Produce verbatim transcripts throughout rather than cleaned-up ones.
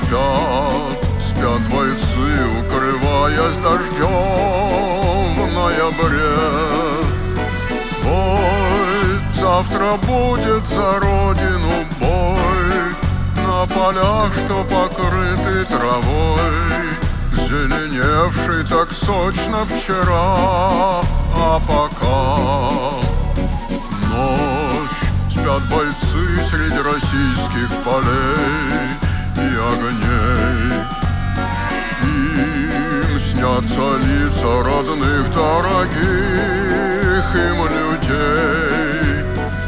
спят, спят бойцы, укрываясь дождем в ноябре. Бой, завтра будет за родину бой, на полях, что покрыты травой, зеленевший так сочно вчера. А пока ночь, спят бойцы среди российских полей и огней. Им снятся лица родных, дорогих им людей.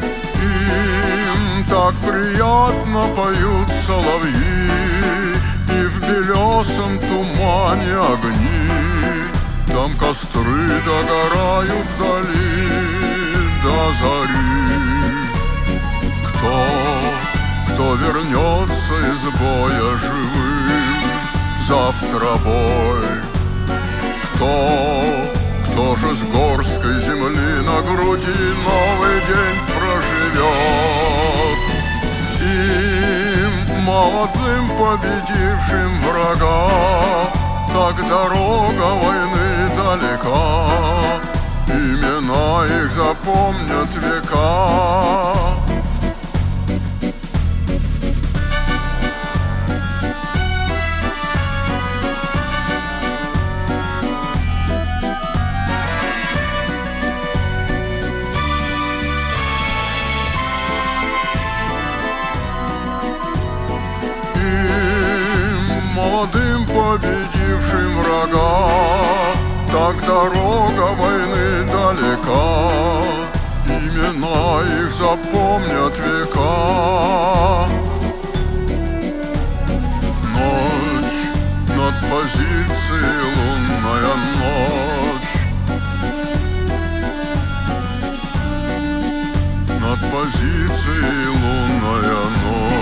Им так приятно поют соловьи, и в белесом тумане огни. Там костры догорают вдали до зари. Кто, кто вернется из боя живым? Завтра бой. Кто, кто же с горсткой земли на груди новый день проживет? Им, молодым, победившим врага, так дорога войны далека, имена их запомнят века. Им, молодым, победившим врага, так дорога войны далека, имена их запомнят века. Ночь, над позицией лунная ночь, над позицией лунная ночь.